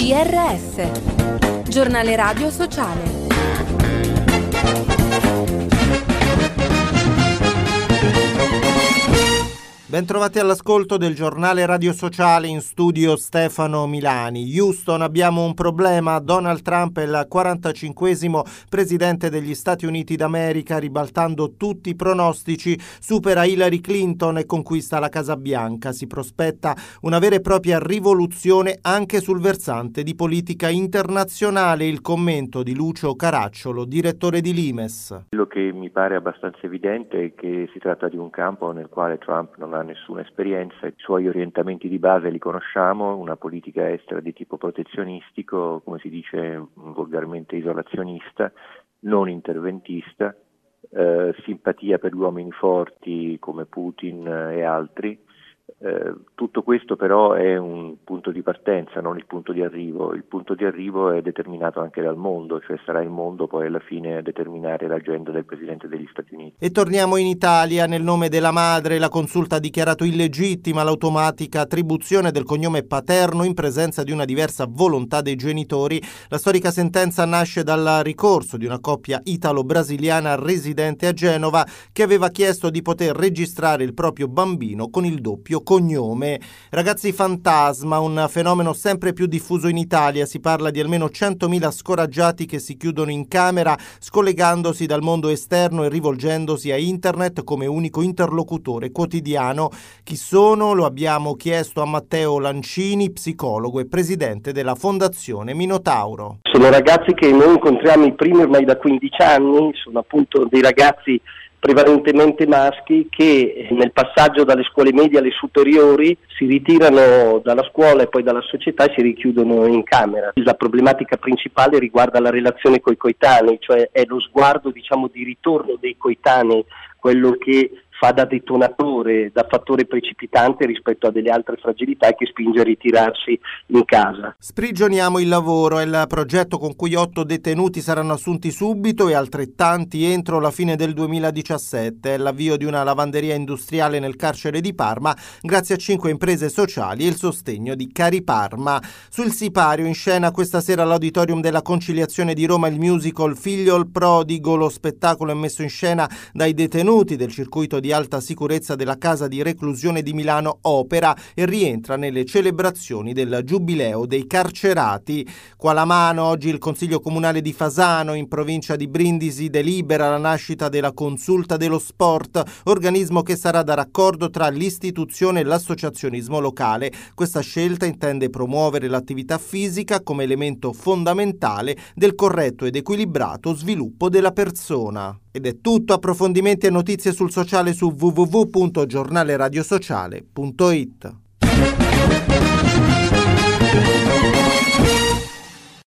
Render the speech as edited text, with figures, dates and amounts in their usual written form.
GRS, Giornale Radio Sociale. Bentrovati all'ascolto del giornale Radio Sociale, in studio Stefano Milani. Houston, abbiamo un problema. Donald Trump è il 45esimo presidente degli Stati Uniti d'America, ribaltando tutti i pronostici, supera Hillary Clinton e conquista la Casa Bianca. Si prospetta una vera e propria rivoluzione anche sul versante di politica internazionale. Il commento di Lucio Caracciolo, direttore di Limes. Quello che mi pare abbastanza evidente è che si tratta di un campo nel quale Trump non ha nessuna esperienza, i suoi orientamenti di base li conosciamo, una politica estera di tipo protezionistico, come si dice volgarmente isolazionista, non interventista, simpatia per gli uomini forti come Putin e altri. Tutto questo però è un punto di partenza, non il punto di arrivo. Il punto di arrivo è determinato anche dal mondo, cioè sarà il mondo poi alla fine a determinare l'agenda del Presidente degli Stati Uniti. E torniamo in Italia. Nel nome della madre, la Consulta ha dichiarato illegittima l'automatica attribuzione del cognome paterno in presenza di una diversa volontà dei genitori. La storica sentenza nasce dal ricorso di una coppia italo-brasiliana residente a Genova che aveva chiesto di poter registrare il proprio bambino con il doppio cognome. Ragazzi fantasma, un fenomeno sempre più diffuso in Italia. Si parla di almeno 100.000 scoraggiati che si chiudono in camera, scollegandosi dal mondo esterno e rivolgendosi a internet come unico interlocutore quotidiano. Chi sono? Lo abbiamo chiesto a Matteo Lancini, psicologo e presidente della Fondazione Minotauro. Sono ragazzi che noi incontriamo i primi ormai da 15 anni, sono appunto dei ragazzi prevalentemente maschi che nel passaggio dalle scuole medie alle superiori si ritirano dalla scuola e poi dalla società e si richiudono in camera. La problematica principale riguarda la relazione coi coetanei, cioè è lo sguardo di ritorno dei coetanei, quello che fa da detonatore, da fattore precipitante rispetto a delle altre fragilità e che spinge a ritirarsi in casa. Sprigioniamo il lavoro è il progetto con cui 8 detenuti saranno assunti subito e altrettanti entro la fine del 2017. È l'avvio di una lavanderia industriale nel carcere di Parma grazie a 5 imprese sociali e il sostegno di Cari Parma. Sul sipario in scena questa sera all'Auditorium della Conciliazione di Roma il musical Figlio il prodigo. Lo spettacolo è messo in scena dai detenuti del circuito di alta sicurezza della casa di reclusione di Milano Opera e rientra nelle celebrazioni del Giubileo dei carcerati. Qua la mano, oggi il Consiglio Comunale di Fasano, in provincia di Brindisi, delibera la nascita della Consulta dello Sport, organismo che sarà da raccordo tra l'istituzione e l'associazionismo locale. Questa scelta intende promuovere l'attività fisica come elemento fondamentale del corretto ed equilibrato sviluppo della persona. Ed è tutto. Approfondimenti e notizie sul sociale su www.giornaleradiosociale.it.